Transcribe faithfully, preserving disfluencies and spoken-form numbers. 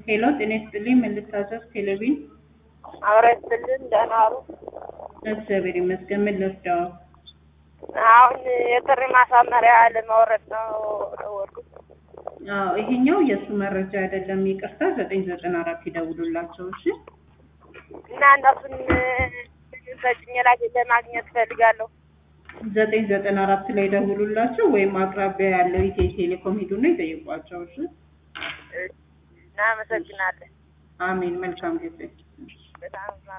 ሄሎ ጤና ይስጥልኝ ምን ልታዘዝ ቴሌቪዥን አውረድልን ደህና ዋሉ። እግዚአብሔር ይመስገን ምን ልርዳው አሁን የጥሪ ማሳመሪያ ለማውረድ ነው ደወልኩት። አዎ ይሄኛው የሱ መረጃ አይደለም ይቅርታ ዘጠኝ ዘጠና አራት ይደውሉላቸው እሺ እና እነሱን ሰጭኝ ላይ ለማግኘት ፈልጋለሁ። ዘጠኝ ዘጠና አራት ላይ ደውሉላቸው ወይም አቅራቢያ ያለው ኢትዮ ቴሌኮም ሄዱና ይጠይቋቸው እሺ እናመሰግናለን። አሜን መልካም ጊዜ በጣም